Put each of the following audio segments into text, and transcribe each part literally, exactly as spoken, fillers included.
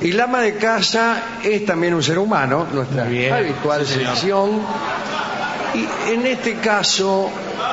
Y la ama de casa es también un ser humano, nuestra habitual selección. Y en este caso,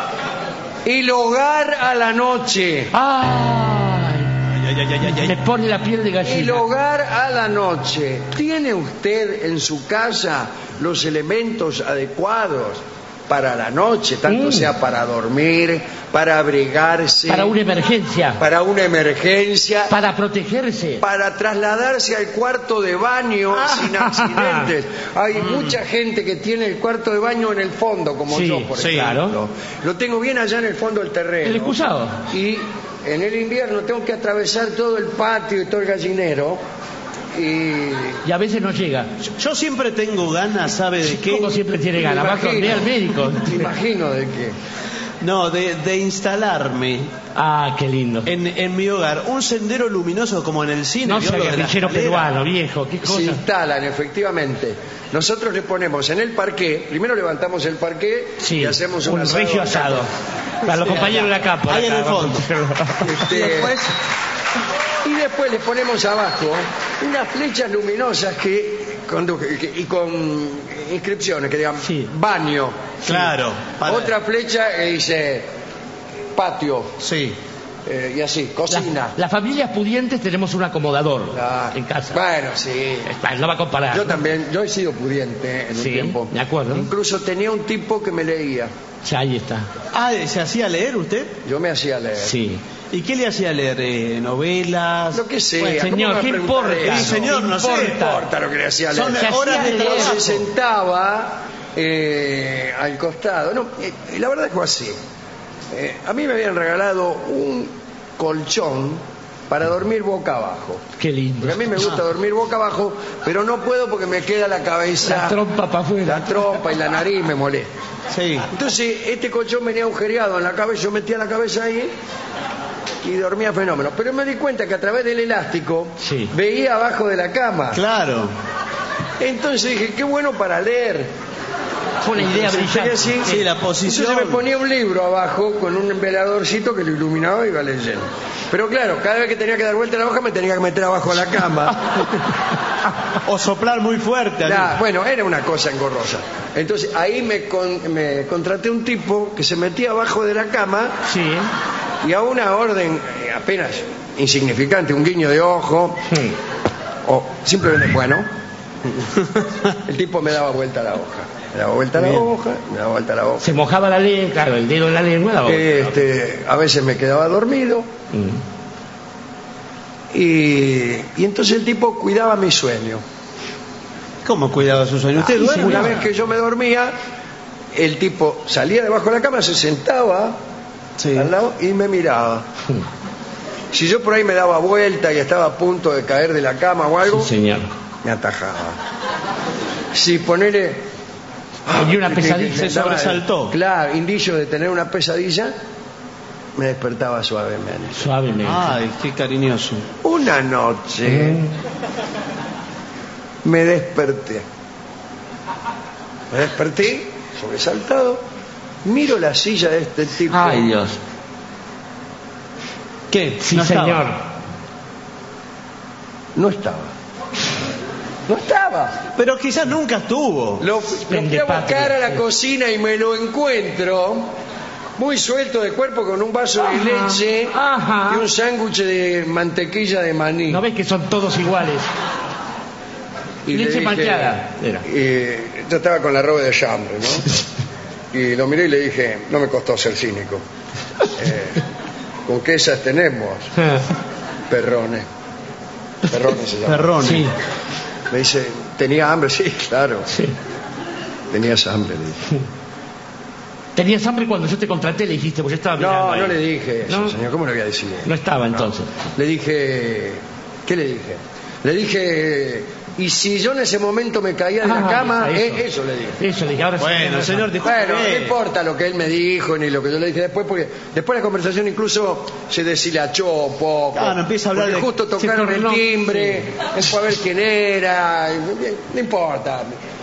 el hogar a la noche. ¡Ay! Ay, ay, ay, ay. Me pone la piel de gallina. El hogar a la noche. ¿Tiene usted en su casa los elementos adecuados para la noche? Tanto mm. sea para dormir, para abrigarse, para una emergencia, para una emergencia, para protegerse, para trasladarse al cuarto de baño ah. sin accidentes. Hay mm. mucha gente que tiene el cuarto de baño en el fondo, como sí, yo, por sí, ejemplo. Claro. Lo tengo bien allá en el fondo del terreno. El excusado. Y en el invierno tengo que atravesar todo el patio y todo el gallinero. Y... y a veces no llega. Yo siempre tengo ganas, ¿sabe de qué? ¿Cómo siempre tiene ganas? Va a dormir al médico. Me imagino de qué. No, de, de instalarme. Ah, qué lindo. En, en mi hogar, un sendero luminoso como en el cine. No sea guerrillero peruano, viejo, qué cosa. Se instalan, efectivamente. Nosotros le ponemos en el parqué, primero levantamos el parqué sí, y hacemos un, un asado. regio asado. Para los compañeros de la capa. Ahí en el fondo. Este, y después... Y después le ponemos abajo unas flechas luminosas que, con, que y con inscripciones que digan sí. baño. Claro. Sí. Otra flecha que dice patio. Sí. Eh, y así, cocina. La, las familias pudientes tenemos un acomodador ah, en casa. Bueno, sí. No va a comparar. Yo también, yo he sido pudiente en sí, un tiempo. De acuerdo. Incluso tenía un tipo que me leía. Ya, ahí está. Ah, ¿se hacía leer usted? Yo me hacía leer. Sí. ¿Y qué le hacía leer? Eh, ¿Novelas? Lo que sea. Bueno, señor, ¿qué importa? Sí, señor, no, no sé. No importa lo que le hacía leer. Son horas de trabajo. Se sentaba eh, al costado. No, eh, la verdad fue así. Eh, a mí me habían regalado un colchón para dormir boca abajo. Qué lindo. Porque a mí me gusta ah. dormir boca abajo, pero no puedo porque me queda la cabeza... La trompa para afuera. La trompa y la nariz me molesta. Sí. Entonces, este colchón venía agujereado en la cabeza, yo metía la cabeza ahí y dormía fenómeno. Pero me di cuenta que a través del elástico sí. veía abajo de la cama. Claro. Entonces dije, qué bueno para leer. Fue una idea brillante. Así, sí, la posición. Entonces me ponía un libro abajo con un veladorcito que lo iluminaba y iba leyendo. Pero claro, cada vez que tenía que dar vuelta la hoja me tenía que meter abajo de la cama. O soplar muy fuerte. Nah, bueno, era una cosa engorrosa. Entonces ahí me, con, me contraté un tipo que se metía abajo de la cama sí. y a una orden apenas insignificante, un guiño de ojo, sí. o simplemente bueno, el tipo me daba vuelta a la hoja. Me daba vuelta a la hoja, me daba vuelta a la hoja. Se mojaba la lengua, claro, el dedo en la lengua. La este, a veces me quedaba dormido. Mm. Y, y entonces el tipo cuidaba mi sueño. ¿Cómo cuidaba su sueño? ¿Usted ah, duerme? Una vez que yo me dormía, el tipo salía debajo de la cama, se sentaba sí. al lado y me miraba. Mm. Si yo por ahí me daba vuelta y estaba a punto de caer de la cama o algo, sí, señor. me atajaba. Si ponele... Y una pesadilla. Se sobresaltó. Claro, indicio de tener una pesadilla, me despertaba suavemente. Suavemente. Ay, qué cariñoso. Una noche mm. me desperté. Me desperté, sobresaltado, miro la silla de este tipo. Ay, Dios. ¿Qué? Sí, no señor. Estaba. No estaba. No estaba. Pero quizás nunca estuvo. Lo, lo fui a buscar a la cocina y me lo encuentro muy suelto de cuerpo con un vaso ajá, de leche ajá. y un sándwich de mantequilla de maní. ¿No ves que son todos iguales? Y leche manchada. Y yo estaba con la robe de chambre, ¿no? Y lo miré y le dije, no me costó ser cínico. Eh, ¿Con qué esas tenemos? Perrones. Perrones se llama. Perrones. Sí. Me dice, ¿tenía hambre? Sí, claro. Sí. Tenías hambre, le dije. ¿Tenías hambre cuando yo te contraté? Le dijiste, porque yo estaba mirando. No, ahí. no le dije eso, ¿No? señor. ¿Cómo le voy a decir? No estaba entonces. No. Le dije, ¿qué le dije? Le dije, y si yo en ese momento me caía de ah, la cama, eso, eh, eso le dije. Eso le dije. Ahora bueno, sí, señor, disculpe. Bueno, no importa lo que él me dijo ni lo que yo le dije después, porque después la conversación incluso se deshilachó un poco. Ah, no empieza a hablar porque de... justo tocaron el timbre, sí. después a ver quién era, no importa.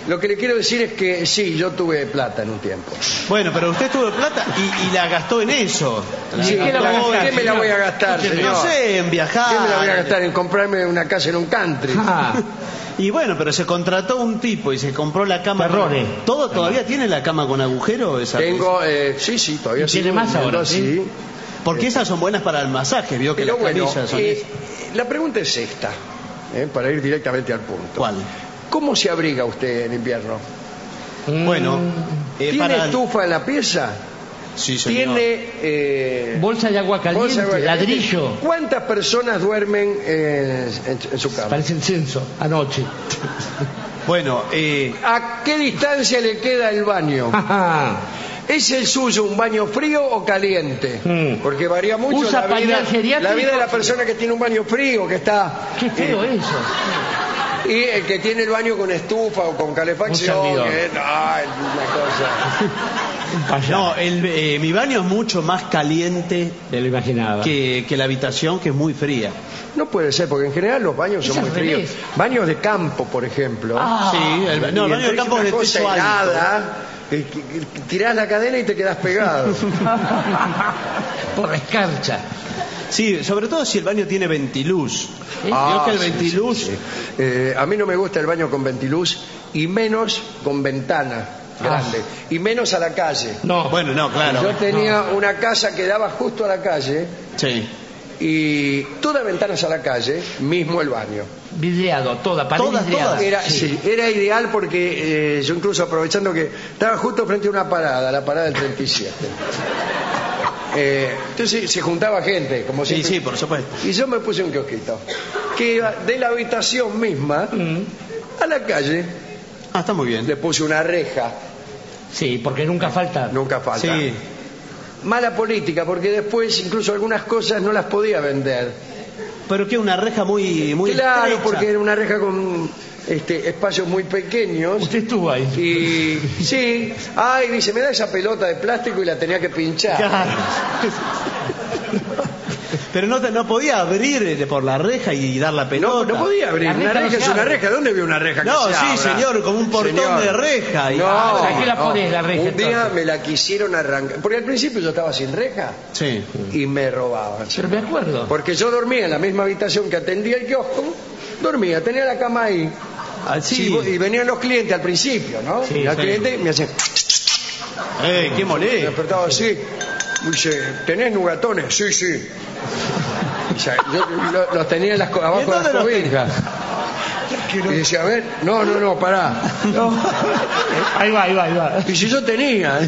Lo que le quiero decir es que sí, yo tuve plata en un tiempo. Bueno, pero usted tuvo plata y, y la gastó en eso. Sí, ¿qué, la gastó- ¿qué me la voy a gastar, señor? No sé, en viajar. ¿Qué me la voy a gastar? En comprarme una casa en un country. Ah, Y bueno, pero se contrató un tipo y se compró la cama. Perrone. con- ¿Todo todavía tiene la cama con agujero? Esa Tengo, eh, sí, sí, todavía ¿Y tiene sigo más viviendo ahora, así. sí? Porque esas son buenas para el masaje, vio que Pero las bueno, camillas son eh, esas. la pregunta es esta, eh, para ir directamente al punto. ¿Cuál? ¿Cómo se abriga usted en invierno? mm, Bueno, eh, ¿Tiene para... estufa en la pieza? Sí, señor. ¿Tiene eh, bolsa de agua bolsa caliente, de agua caliente? ladrillo. ¿Cuántas personas duermen eh, en, en su cama? Parece el censo, anoche. Bueno, eh, ¿A qué distancia le queda el baño? ¿Es el suyo un baño frío o caliente? Mm. Porque varía mucho ¿Usa la vida, pañal geriátrico? la vida de la persona que tiene un baño frío, que está... Qué feo eh, eso. Y el que tiene el baño con estufa o con calefacción, Un servidor. que no, es una cosa... Un payaso. no, el, eh, mi baño es mucho más caliente Me lo imaginaba. que, que la habitación, que es muy fría. No puede ser, porque en general los baños Es son muy al fríos. revés. Baños de campo, por ejemplo. Ah, Sí, el, no, el Y baño de entonces campo es de una cosa techo alto. helada, eh, que- que tirás la cadena y te quedás pegado. por la escarcha. Sí, sobre todo si el baño tiene ventiluz. Vio Ah, que el sí, ventiluz... sí, sí. Eh, a mí no me gusta el baño con ventiluz y menos con ventana grande. Y menos a la calle. No. Bueno, no, claro. Yo tenía una casa que daba justo a la calle Sí. y todas ventanas a la calle, mismo el baño. Vidriado, toda, pared Todas, vidriada. todas. Era, sí, era ideal porque eh, yo incluso aprovechando que estaba justo frente a una parada, la parada del treinta y siete. Eh, entonces se juntaba gente, como Sí, siempre. sí, por supuesto. Y yo me puse un kiosquito que iba de la habitación misma Mm, a la calle. Ah, está muy bien. Le puse una reja, sí, porque nunca falta. nunca falta. Sí. Mala política, porque después incluso algunas cosas no las podía vender. Pero que una reja muy, muy Claro, estrecha. porque era una reja con este, espacios muy pequeños. Usted estuvo ahí. Y sí, ay, dice, me da esa pelota de plástico y la tenía que pinchar. Claro. Pero no, te- no podía abrir eh, por la reja y dar la No, pelota. no podía abrir. La Una reja no reja se es una abre. reja. ¿Dónde veo una reja que No, se sí, abra? señor, como un portón Señor. de reja. Y- No, ¿Para qué la no. ponés, la reja, Un día entonces? me la quisieron arrancar. Porque al principio yo estaba sin reja Sí. y me robaban. Pero me acuerdo. Porque yo dormía en la misma habitación que atendía el kiosco. Dormía, tenía la cama ahí. Ah, sí. Sí, y venían los clientes al principio, ¿no? Sí, y al sí. cliente me hacían... Eh, qué Me molé. despertaba así. Me dice, ¿tenés nugatones? Sí, sí. O sea, yo lo- los tenía en las, co- abajo ¿Y de las dónde los cobijas. Y decía, a ver, no, no, no, pará. No. Ahí va, ahí va, ahí va. Y si yo tenía.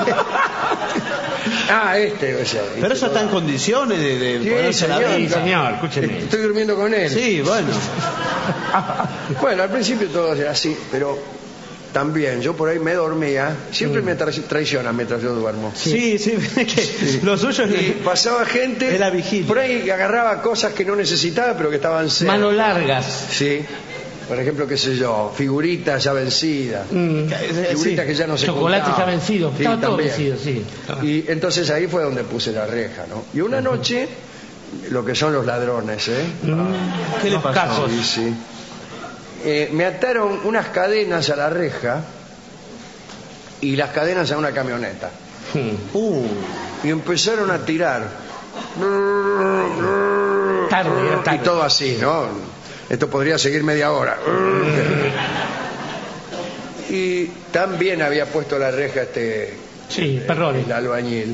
Ah, este, o sea. Pero eso está en condiciones de, de Sí, ponerse la señor. Sí, reja. señor, escúcheme. Estoy durmiendo con él. Sí, bueno. Bueno, al principio todo era así, pero también yo por ahí me dormía. Siempre me tra- traicionan mientras yo duermo. Sí, sí, que lo suyo es... Y pasaba gente, Es la vigilia. por ahí agarraba cosas que no necesitaba, pero que estaban cerca. Mano largas. Sí. Por ejemplo, qué sé yo, figuritas ya vencidas. Mm, Figuritas que ya no se Chocolate juntaban. ya vencido. Sí, Estaba todo también. vencido, sí. Y entonces ahí fue donde puse la reja, ¿no? Y una noche, lo que son los ladrones, ¿eh? Mm, ¿Qué le los pasó? cajos. Sí, sí. Eh, me ataron unas cadenas a la reja y las cadenas a una camioneta. Mm. Uh, Y empezaron a tirar. Tarde, era tarde. Y todo así, ¿no? Esto podría seguir media hora. Y también había puesto la reja este Sí, perdón. el albañil,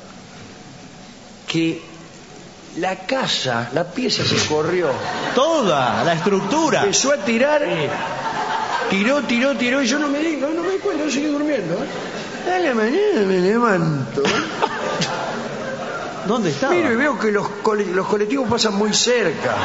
que la casa, la pieza se corrió. toda la estructura. Empezó a tirar, tiró, tiró, tiró, y yo no me di, no, no me di cuenta, yo seguí durmiendo. ¿eh? A la mañana me levanto, ¿Dónde estaba? miro y veo que los, cole- los colectivos pasan muy cerca.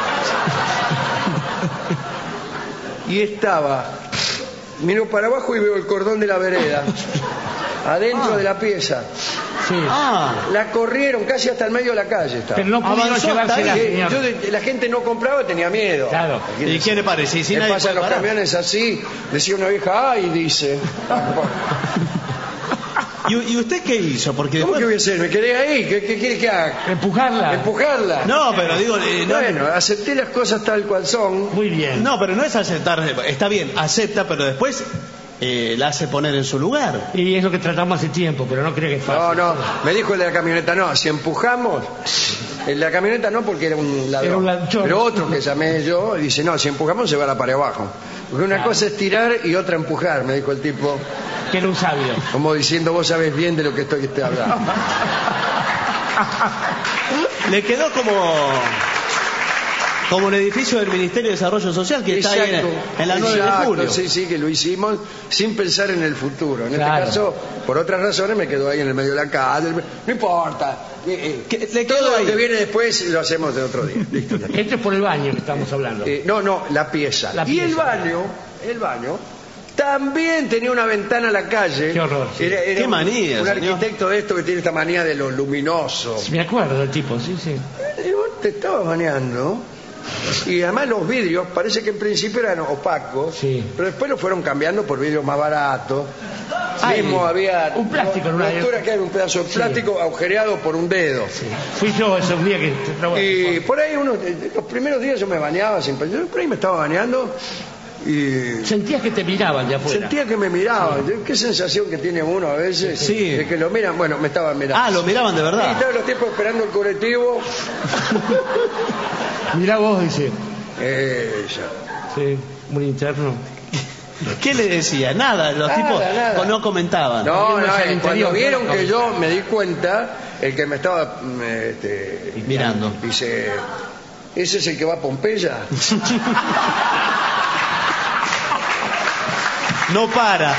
Y estaba, miro para abajo y veo el cordón de la vereda, adentro Ah. de la pieza. Sí. Ah, La corrieron casi hasta el medio de la calle. Estaba. Pero no pudieron Avanzó hasta llevársela, ahí. Eh, señor. yo de- la gente no compraba, tenía miedo. Claro. ¿y qué le parece? ¿Y si ¿Qué nadie pasan puede los parar? camiones así? Decía una vieja, ay, dice. ¿Y, y usted qué hizo? Porque ¿Cómo después... que voy a hacer? ¿Me quedé ahí? ¿Qué, qué quiere que haga? Empujarla. ¿Empujarla? No, pero digo... eh, no, Bueno, acepté las cosas tal cual son. Muy bien. no, pero no es aceptar... Está bien, acepta, pero después eh, la hace poner en su lugar. Y es lo que tratamos hace tiempo, pero no creo que es fácil. No, no, me dijo el de la camioneta, no, si empujamos, el de la camioneta no porque era un ladrón, Era un ladrón. pero otro que llamé yo, dice, no, si empujamos se va la pared abajo. Porque una Claro. cosa es tirar y otra empujar, me dijo el tipo, Que era un sabio. como diciendo, vos sabés bien de lo que estoy, estoy hablando. Le quedó como como el edificio del Ministerio de Desarrollo Social que está ahí en, en la nueve de exacto, julio. Sí, sí, que lo hicimos sin pensar en el futuro. En Claro. este caso, por otras razones, me quedo ahí en el medio de la calle. No importa. Eh, eh, Que- le todo quedó lo ahí. que viene después lo hacemos de otro día. Listo. Esto es por el baño que estamos hablando. Eh, no, no, la pieza. La y pieza. el baño, el baño, también tenía una ventana a la calle. Qué horror, sí. Era, era Qué un- manía, Un señor. arquitecto de esto que tiene esta manía de lo luminoso. Me acuerdo del tipo, sí, sí. Y vos te estabas bañando. Y además los vidrios, parece que en principio eran opacos, Sí. pero después lo fueron cambiando por vidrios más baratos. Ay, Mismo había un plástico en una una- altura que era un pedazo de Sí. plástico agujereado por un dedo. Sí. Fui yo ese un día que... no, bueno, Y por ahí uno, los primeros días yo me bañaba sin pensar, por ahí me estaba bañando y sentías que te miraban de afuera. sentía que me miraban. Qué sensación que tiene uno a veces Sí. de que lo miran. Bueno, me estaban mirando. Ah, lo miraban de Y verdad. estaban los tipos esperando el colectivo. Mirá vos, dice. Ella. Sí, un interno. ¿Qué le decía? Nada, los Nada, tipos nada. no comentaban. No, Viendo no, hacia el eh, interior, cuando vieron claro. que yo me di cuenta, el que me estaba mm, este, Mirando. dice, ¿ese es el que va a Pompeya? No para.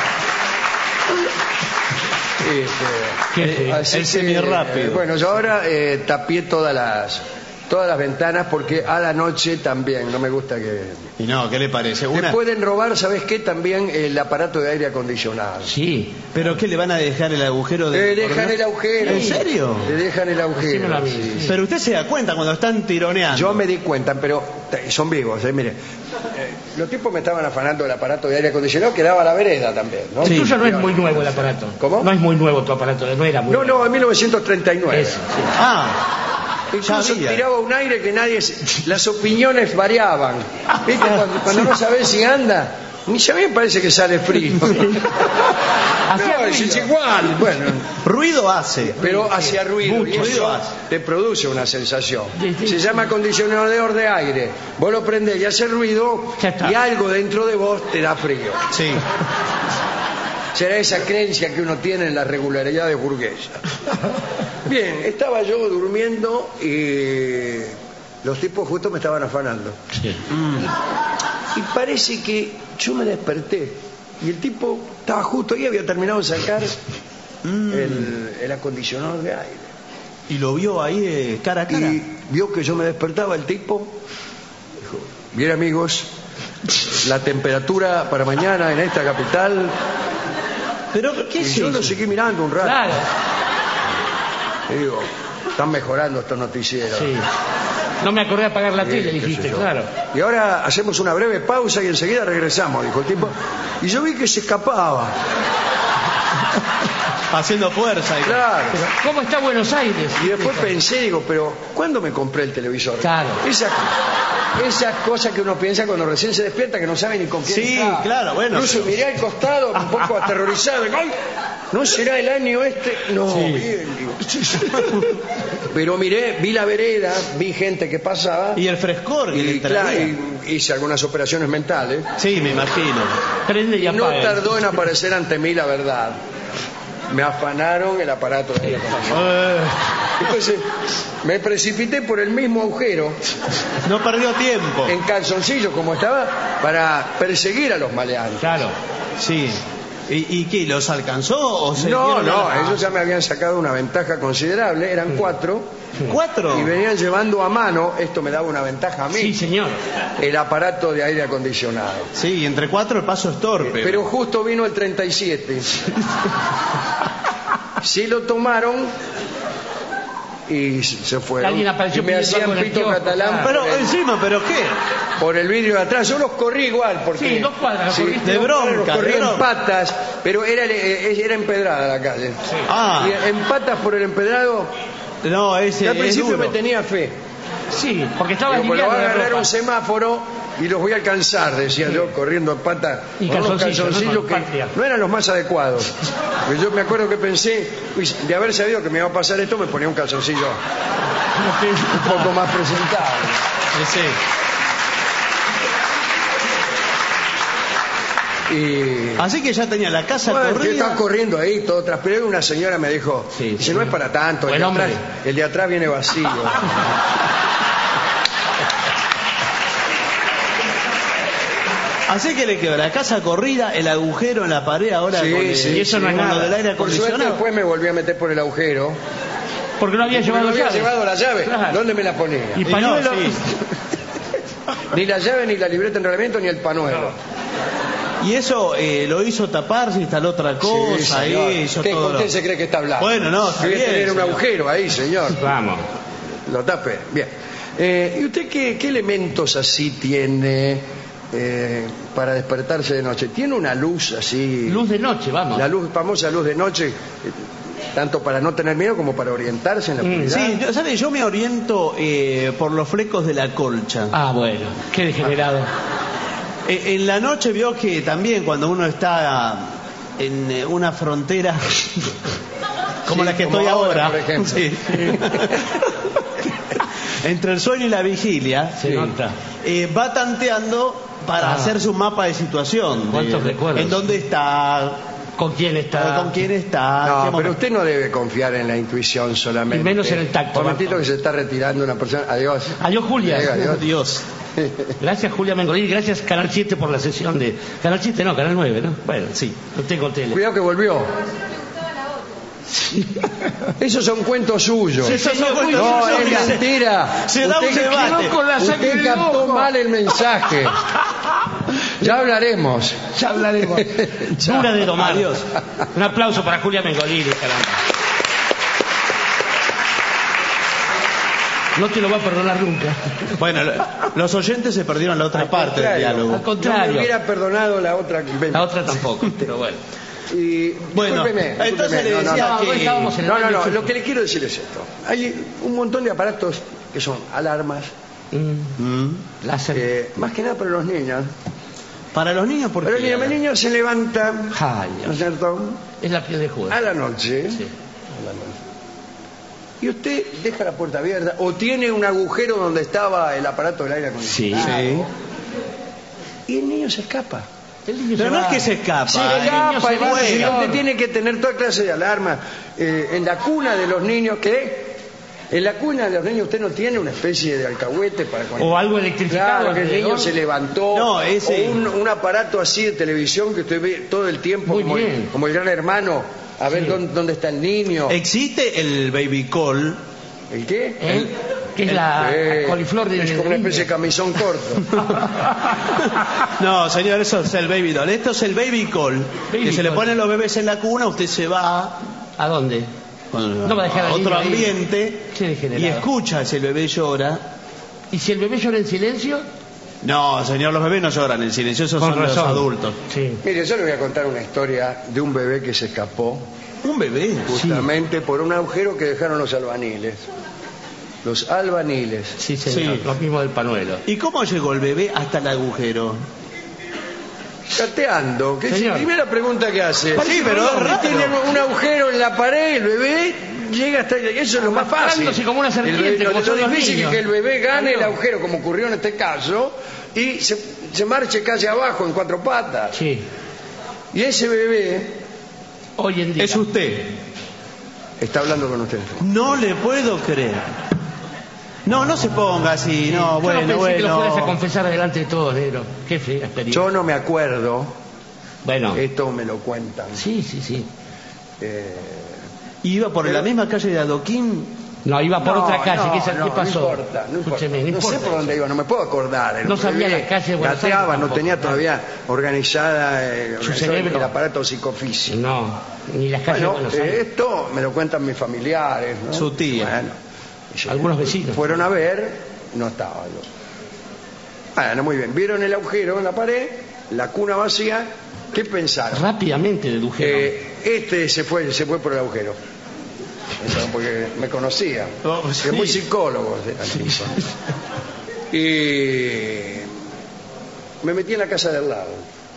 Este, ¿Qué? así el que, semirrápido. eh, bueno, yo ahora eh, tapié todas las todas las ventanas porque a la noche también, no me gusta que... Y no, ¿qué le parece? Te Una... pueden robar, ¿sabes qué? También el aparato de aire acondicionado. Sí. ¿Pero qué le van a dejar el agujero de.? Le dejan el agujero. ¿En serio? Le dejan el agujero. Decímelo a mí. sí. Pero usted se da cuenta cuando están tironeando. Yo me di cuenta, pero t- son vivos, eh, mire. Eh, los tipos me estaban afanando el aparato de aire acondicionado que daba a la vereda también, ¿no? El tuyo no es muy nuevo el aparato. ¿Cómo? No es muy nuevo tu aparato, no era muy No, nuevo. no, en mil novecientos treinta y nueve. Eso, sí. Ah, Incluso sabía. tiraba un aire que nadie... se- Las opiniones variaban. ¿Viste? Cuando, cuando no sabés si anda, ni a mí me parece que sale frío. Hacía No, es, ruido. es igual. Bueno, ruido hace. pero hacía ruido y Mucho eso ruido hace. te produce una sensación. Sí, sí. Se llama acondicionador de aire. Vos lo prendés y hace ruido Ya está. y algo dentro de vos te da frío. Sí. Será esa creencia que uno tiene en las regularidades burguesas. Bien, estaba yo durmiendo y los tipos justo me estaban afanando. Sí. Y parece que yo me desperté y el tipo estaba justo ahí, había terminado de sacar el, el acondicionador de aire. Y lo vio ahí eh, cara a cara. Y vio que yo me despertaba el tipo. Dijo, bien amigos, la temperatura para mañana en esta capital. Pero, ¿qué Y es yo eso? lo seguí mirando un rato. Claro. Y digo, están mejorando estos noticieros. Sí. No me acordé de apagar la Sí, tele, qué dijiste, sé yo. claro. Y ahora hacemos una breve pausa y enseguida regresamos, dijo el tipo. Y yo vi que se escapaba. Haciendo fuerza. y- Claro. Pero, ¿cómo está Buenos Aires? Y después pensé, digo, pero ¿cuándo me compré el televisor? Claro. Esas, esas cosas que uno piensa cuando recién se despierta que no sabe ni con quién Sí, está. claro, bueno, Incluso pero- miré al costado un poco aterrorizado. Digo, ¡ay! ¿No será el año este? No, Sí. bien, digo. Pero miré, vi la vereda, vi gente que pasaba. Y el frescor que le Y, traía. claro, y hice algunas operaciones mentales. Sí, me imagino. Prende y Y no apaga. tardó en aparecer ante mí la verdad. Me afanaron el aparato de aire acondicionado. Eh, Entonces me precipité por el mismo agujero, no perdió tiempo. en calzoncillo como estaba, para perseguir a los maleantes. Claro. Sí. ¿Y, y qué? ¿Los alcanzó o se No, dieron no, a la- ellos ya me habían sacado una ventaja considerable, eran cuatro, ¿Cuatro? y venían llevando a mano, esto me daba una ventaja a mí, Sí, señor. el aparato de aire acondicionado. Sí, entre cuatro el paso es torpe. Pero justo vino el treinta y siete. Sí lo tomaron y se fueron. Alguien apareció Y me pidiendo hacían algo en el pito kiosco, catalán claro. Pero por, el, encima, ¿pero qué? por el vidrio de atrás. Yo los corrí igual porque... Sí, dos cuadras, Sí, corriste. De dos cuadras, bronca, los corrí de en bronca. patas, pero era, eh, era empedrada la calle. Ah, Y en patas por el empedrado, no, ese yo al es principio duro. me tenía fe. Sí, porque estaba Digo, pues lo limpiando voy a la agarrar ropa. un semáforo y los voy a alcanzar, decía Sí. yo, corriendo en pata. Y con unos calzoncillos, calzoncillos ¿no? Con que patria. no eran los más adecuados. Pues yo me acuerdo que pensé, uy, de haber sabido que me iba a pasar esto, me ponía un calzoncillo un poco más presentable. Sí. Y Así que ya tenía la casa bueno, yo corrida. estaba corriendo ahí, todo transpirado, y una señora me dijo, Sí, si sí. no es para tanto, el Buen de, hombre. atrás, el de atrás viene vacío. Así que le quedó la casa corrida, el agujero en la pared ahora Sí, con, el- sí, Y eso no es con lo nada. del aire Por suerte acondicionado. después me volví a meter por el agujero. Porque no había Porque llevado no había llaves. llevado la llave. Claro. ¿Dónde me la ponía? Y Y no, pañuelo. sí. Ni la llave, ni la libreta en reglamento, ni el panuelo. Y eso eh, lo hizo tapar, se instaló otra cosa, Sí, ahí señor. hizo ¿Qué, todo. ¿Con lo- quién se cree que está hablando? Bueno, no, está Debe bien, tener un señor. agujero ahí, señor. Vamos. Lo tape. Bien. Eh, ¿Y usted qué, qué elementos así tiene eh, para despertarse de noche? ¿Tiene una luz así? Luz de noche, vamos. La luz, famosa luz de noche, eh, tanto para no tener miedo como para orientarse en la Mm, oscuridad. Sí, yo- ¿sabe? Yo me oriento eh, por los flecos de la colcha. Ah, bueno, qué degenerado. Eh, en la noche vio que también cuando uno está en eh, una frontera como Sí, la que como estoy ahora, ahora, por ejemplo. sí. Entre el sueño y la vigilia, Se sí, nota. eh, va tanteando para Ah. hacer su mapa de situación. de- ¿Cuántos recuerdos? En dónde está, ¿Con quién está? con quién está. en No, qué pero momento. usted no debe confiar en la intuición solamente. Y menos en el tacto, Un momentito Marco. que se está retirando una persona. Adiós. Adiós, Julia. Adiós, adiós. Dios. Gracias, Julia Mengolini. Gracias, Canal siete, por la sesión de... Canal siete no, Canal nueve, ¿no? Bueno, sí, no tengo tele. Cuidado que volvió. Esos son cuentos suyos. Sí, esos son cuentos No, suyos, es mira. mentira. Se da un Usted debate. quedó con la sangre Usted del captó ojo. mal el mensaje. Ya hablaremos. Ya hablaremos. Chao. Dura de domar. Adiós. Un aplauso para Julia Mengolini, caramba. No te lo va a perdonar nunca. Bueno, lo- los oyentes se perdieron la otra Al parte del contrario. diálogo. Al contrario. No me hubiera perdonado la otra. La otra tampoco, pero bueno. Y, Bueno, discúlpeme, entonces discúlpeme. le No, no, decía no. No, que... estábamos en el No, no, baño no, chupo. lo que le quiero decir es esto. Hay un montón de aparatos que son alarmas, Mm, Mm. láser. eh, más que nada para los niños. Para los niños, ¿por Pero qué? el niño se levanta, Ay, ¿no es cierto? es la piel de juego. A la noche. Sí. A la noche. Y usted deja la puerta abierta o tiene un agujero donde estaba el aparato del aire acondicionado. Sí. Y el niño se escapa. El niño Pero se no va. es que se escapa. Se el escapa, niño se y dice, juega. usted tiene que tener toda clase de alarmas. Eh, en la cuna de los niños, ¿qué? En la cuna de los niños usted no tiene una especie de alcahuete para cuando... O algo electrificado. Claro, que el niño alrededor. se levantó. No, ese- O un, un aparato así de televisión que usted ve todo el tiempo Muy como, el, bien. como el gran hermano, a ver Sí. dónde, dónde está el niño. Existe el baby call. ¿El qué? ¿Eh? Que es la Eh, coliflor de es como una niño. especie de camisón corto. No, señor, eso es el baby doll. Esto es el baby call. Baby que se le call. ponen los bebés en la cuna, usted se va ¿A dónde? con- No va a dejar al a otro niño ahí. ambiente Qué degenerado. y escucha si el bebé llora. ¿Y si el bebé llora en silencio? No, señor, los bebés no lloran en silencio, esos Con son razón. los adultos. Sí. Mire, yo le voy a contar una historia de un bebé que se escapó Un bebé. justamente por un agujero que dejaron los albaniles. Los albaniles. Sí, señor. Sí. Lo mismo del panuelo. ¿Y cómo llegó el bebé hasta el agujero? Cateando. ¿Qué es la Señor. primera pregunta que hace? Sí, pero es raro. Tiene un agujero en la pared, el bebé llega hasta... Eso es lo más fácil. Arrastrándose como una serpiente, El bebé- como lo, son lo los difícil es niños. que el bebé gane el Claro. agujero, como ocurrió en este caso, y se, se marche calle abajo en cuatro patas. Sí. Y ese bebé Hoy en día. Es usted. está hablando con usted. No le puedo creer. No, no se ponga así. No, Yo bueno, no pensé que lo fueras a bueno. confesar delante de todos, negro. Qué fea experiencia. Yo no me acuerdo, Bueno. esto me lo cuentan. Sí, sí, sí. Eh, Iba por Pero- la misma calle de Adoquín. No, iba por no, otra calle. no, ¿Qué, sa- no, qué pasó? No importa, no importa. Escúcheme, no No importa sé por dónde eso. iba, no me puedo acordar. El No sabía bebé las calles de Buenos Aires gateaba, no tampoco. tenía todavía organizada eh, Su organizado cerebro. el aparato psicofísico. No, ni las calles Bueno, de Buenos eh, Aires. esto me lo cuentan mis familiares, ¿no? Su tía. Bueno, y- Algunos vecinos. Fueron a ver, no estaba. ¿no? Bueno, muy bien. Vieron el agujero en la pared, la cuna vacía. ¿Qué pensaron? Rápidamente dedujeron. Eh, este se fue, se fue por el agujero. porque me conocía. Oh, que sí. muy psicólogo era el tipo. Y me metí en la casa de al lado.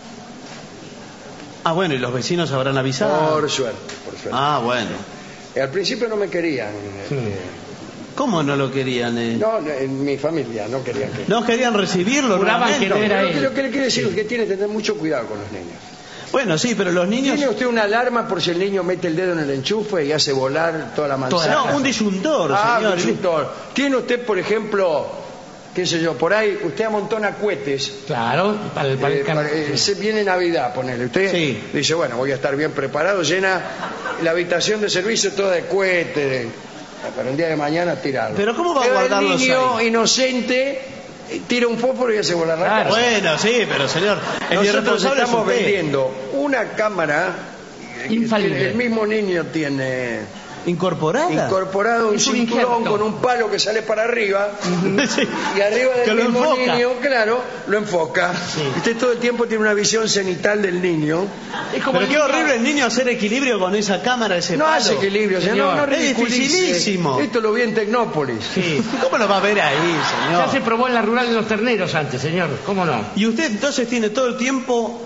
Ah, bueno, ¿y los vecinos habrán avisado? Por suerte, por suerte. Ah, bueno. Eh, Al principio no me querían. eh, ¿Cómo no lo querían? Eh? No, en mi familia no querían que... ¿No querían recibirlo Juraban nuevamente? que no era Lo él. que, lo que le quiere decir es que tiene que tener mucho cuidado con los niños. Bueno, sí, pero los niños... ¿Tiene usted una alarma por si el niño mete el dedo en el enchufe y hace volar toda la manzana? No, un disyuntor, Ah, señor. un disyuntor. ¿Tiene usted, por ejemplo, qué sé yo, por ahí usted amontona cohetes? Claro, para el, para el Eh, cam- para- eh, se viene Navidad, ponele. Usted Sí. dice, bueno, voy a estar bien preparado, llena la habitación de servicio toda de cohetes, de- para el día de mañana tirarlo. Pero ¿cómo va a el guardarlos niño ahí? inocente eh, tira un fósforo y hace volar la Claro. casa. Bueno, sí, pero señor, el Nosotros irresponsable es estamos usted. vendiendo una cámara que Infalible. tiene- el mismo niño tiene ¿Incorporada? incorporado un Es un cinturón injerto. con un palo que sale para arriba Sí. y arriba Que del lo mismo enfoca. niño, claro, lo enfoca. Sí. Usted todo el tiempo tiene una visión cenital del niño. Es como Pero el qué niño- horrible el niño hacer equilibrio con esa cámara, ese No palo. hace equilibrio, señor, no, no Es ridiculice. dificilísimo. Esto lo vi en Tecnópolis. Sí. ¿Cómo lo va a ver ahí, Ya se señor? probó en la rural de los terneros antes, señor. ¿Cómo no? Y usted entonces tiene todo el tiempo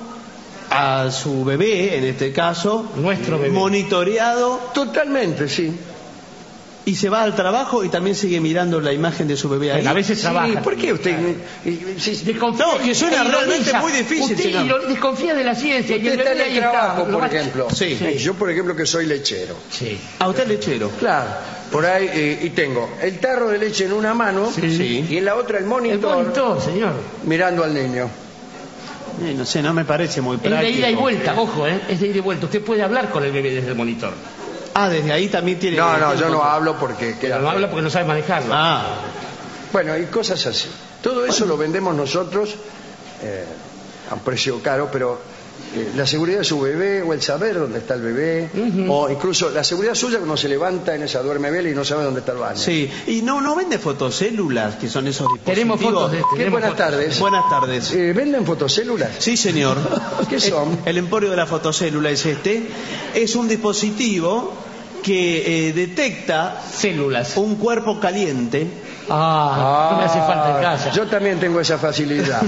a su bebé, en este caso, Nuestro bebé. monitoreado, Totalmente, sí. y se va al trabajo y también sigue mirando la imagen de su bebé ahí. A veces Sí, trabaja. ¿por qué usted? y- sí, Desconfía, No, que suena e realmente ironiza. muy difícil, Usted señor. iro- desconfía de la ciencia y usted el está en bebé el ahí trabajo, está. Lo por va- ejemplo. Sí. Yo, por ejemplo, que soy lechero. Sí. ¿A usted lechero? Claro, por ahí, eh, y tengo el tarro de leche en una mano Sí. y en la otra el El monitor, monitor, señor. mirando al niño. Eh, no sé, no me parece muy Es práctico. de ida y vuelta, ojo, ¿eh? Es de ida y vuelta. Usted puede hablar con el bebé desde el monitor. Ah, desde ahí también tiene... No, no, tiene yo no control. hablo porque queda Pero no feo. habla porque no sabe manejarlo. Ah, Bueno, y cosas así. Todo eso lo vendemos nosotros eh, a un precio caro, pero eh, la seguridad de su bebé o el saber dónde está el bebé, o incluso la seguridad suya cuando se levanta en esa duerme vela y no sabe dónde está el baño. sí. Y no, no vende fotocélulas, que son esos dispositivos. Tenemos fotos de este. Qué tenemos buenas fotos. tardes. Buenas tardes. Eh, ¿Venden fotocélulas? Sí, señor. ¿Qué son? El, el emporio de la fotocélula es este. Es un dispositivo que eh, detecta Células. un cuerpo caliente. Ah, no me hace falta en casa. Yo también tengo esa facilidad.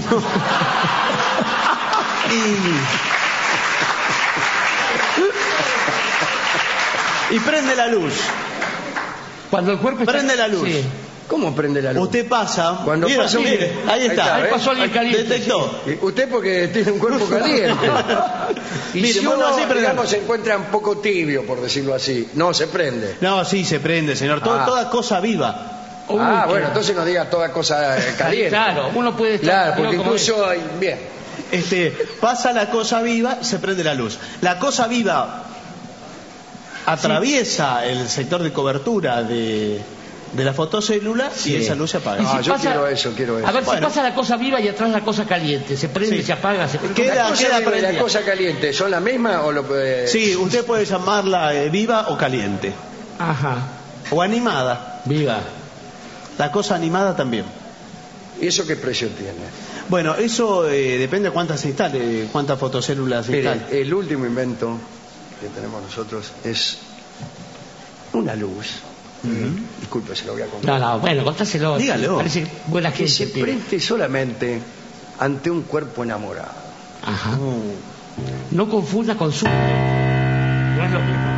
Y, y prende la luz. Cuando el cuerpo está... Prende la luz. Sí. ¿Cómo prende la luz? Usted pasa. Cuando mira, pasa un- mire, ahí Ahí está. está, Ahí ¿ves? pasó alguien caliente. Detectó. Y usted porque tiene un cuerpo caliente. Y Mire, si mueva uno, así, prende. digamos, se encuentra un poco tibio, por decirlo así, no se prende. No, sí, se prende, señor. Todo- Ah. Toda cosa viva. Uy, ah, qué- bueno, entonces no diga toda cosa eh, caliente. Claro, uno puede estar... Claro, porque como incluso hay... Bien. Este, pasa la cosa viva, se prende la luz. La cosa viva atraviesa el sector de cobertura de, de la fotocélula Sí. y esa luz se apaga. Y si Ah, yo pasa- quiero eso, quiero eso. A ver, Bueno. si pasa la cosa viva y atrás la cosa caliente, se prende, Sí. se apaga, se prende. Queda- ¿La cosa queda viva y la prendida. cosa caliente son la misma o lo puede...? Sí, usted puede llamarla eh, viva o caliente. Ajá, O animada. viva. La cosa animada también. ¿Y eso qué precio tiene? Bueno, eso eh, depende de cuántas se instale, cuántas fotocélulas se Mire, instale. el último invento que tenemos nosotros es una luz. Disculpe, se lo voy a contar. No, no, bueno, contáselo. Dígalo. Parece buena Que gente. se pibe. preste solamente ante un cuerpo enamorado. Ajá. Uh, No confunda con su... No es lo mismo.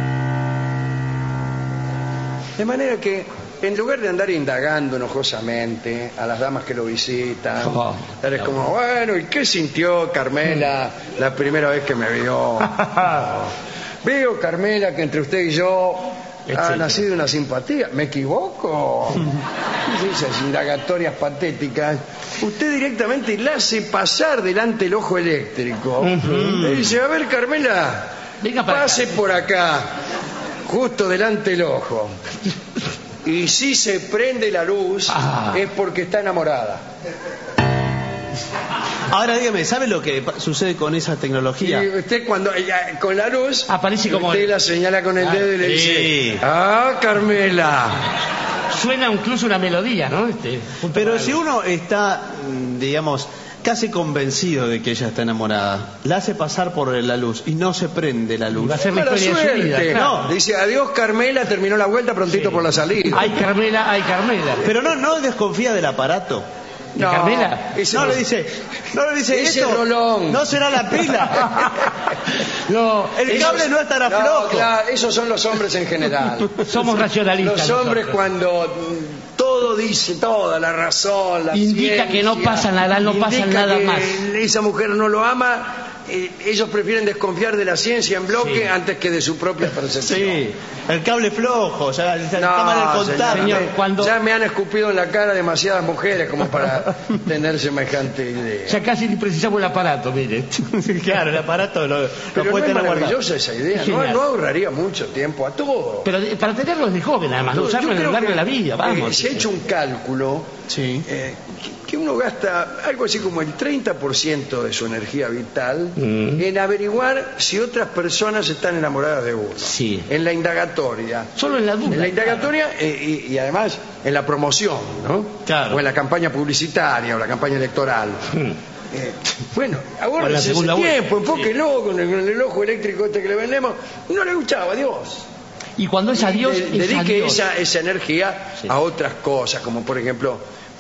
De manera que, en lugar de andar indagando enojosamente a las damas que lo visitan, Oh, es como, bueno, ¿y qué sintió Carmela la primera vez que me vio? Veo, Carmela, que entre usted y yo ha Etcétera. nacido una simpatía. ¿Me equivoco? Esas indagatorias patéticas. Usted directamente la hace pasar delante el ojo eléctrico. Le dice, a ver, Carmela, Venga para pase acá. por acá, justo delante el ojo. Y si se prende la luz, Ah. es porque está enamorada. Ahora dígame, ¿sabe lo que pa- sucede con esa tecnología? Y usted cuando ella, con la luz Aparece como usted el- la señala con el Ah, dedo y le sí. dice, ah, Carmela. Suena incluso una melodía, ¿no? Este, junto Pero con si algo. uno está, mm, digamos, casi convencido de que ella está enamorada. La hace pasar por la luz y no se prende la luz. Va a ser la Mala historia de su vida. suerte. Claro. No, dice adiós Carmela, terminó la vuelta prontito Sí. por la salida. Ay, Carmela, ay, Carmela. Pero no, no desconfía del aparato. ¿De Carmela? ese No no. le dice, no le dice Ese esto. rolón. No será la pila. No, El Esos- cable no estará no, flojo. claro, esos son los hombres en general. somos racionalistas. Los hombres nosotros. cuando mm, todo dice, toda la razón, la Indica ciencia, que no pasa nada, no pasa indica nada que más. esa mujer no lo ama, eh, ellos prefieren desconfiar de la ciencia en bloque Sí. antes que de su propia percepción. Sí, el cable flojo, ya está mal el contacto. señor, me- cuando- ya me han escupido en la cara demasiadas mujeres como para tener semejante idea. Ya casi ni precisamos el aparato, mire. Claro, el aparato lo, lo Pero puede no es tener guardado. maravillosa esa idea, ¿no? Genial. No ahorraría mucho tiempo a todo. Pero de- para tenerlo desde joven, además, no Yo usarlo a creo lo largo que, de la vida, eh, vamos. se ha hecho un cálculo Sí. eh, que, que uno gasta algo así como el treinta por ciento de su energía vital Mm. en averiguar si otras personas están enamoradas de uno. Sí. En la indagatoria. Solo en la duda. En la indagatoria eh, y, y además en la promoción, ¿no? Claro. O en la campaña publicitaria o la campaña electoral. Mm. Eh, bueno, O ahora en la ese segunda vuelta. tiempo, enfóquelo con el, con el ojo eléctrico este que le vendemos. No le gustaba, Dios. Y cuando es adiós, De- es dedique adiós. esa, esa energía Sí. a otras cosas, como por ejemplo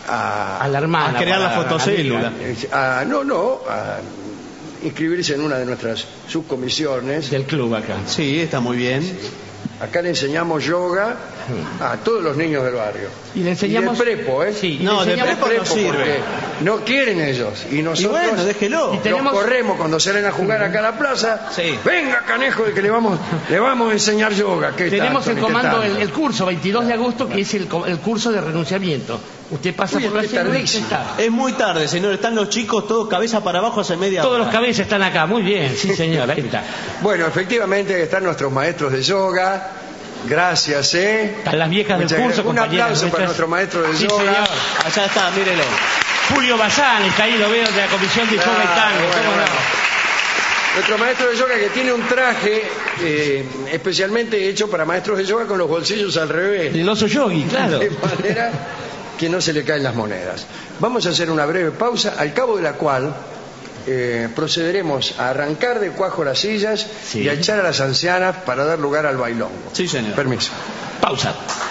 a, A la hermana. A crear la para fotocélula. amiga a- no, no, a inscribirse en una de nuestras subcomisiones. Del club acá. Sí, está muy bien. Acá le enseñamos yoga a todos los niños del barrio. Y le enseñamos- Y de prepo, ¿eh? Sí, y No, le de enseñamos- prepo no sirve. porque no quieren ellos. Y nosotros Y bueno, déjelo. Y tenemos- los corremos cuando salen a jugar acá a la plaza. Sí. Venga, canejo, de que le vamos, le vamos a enseñar yoga. ¿Qué Tenemos tanto, el ni qué comando, el, tanto? el curso veintidós de agosto, que es el, co- el curso de renunciamiento. Usted pasa Uy, por la es célula y tardísimo. está. Es muy tarde, señor. Están los chicos todos cabeza para abajo hace media Todos hora. los cabezas están acá, muy bien, sí señor, ahí está. Bueno, efectivamente están nuestros maestros de yoga. Gracias, ¿eh? Están las viejas del Muchas curso, gracias. Un compañeras aplauso para nuestras. nuestro maestro de Sí, yoga. señor. Allá está, mírelo. Julio Bazán está ahí, lo veo, de la Comisión de Yoga y Claro, Tango. bueno, ¿cómo no? bueno. Nuestro maestro de yoga que tiene un traje eh, especialmente hecho para maestros de yoga con los bolsillos al revés. El oso yogi, claro. De manera que no se le caen las monedas. Vamos a hacer una breve pausa, al cabo de la cual eh, procederemos a arrancar de cuajo las sillas Sí. y a echar a las ancianas para dar lugar al bailongo. Sí, señor. Permiso. Pausa.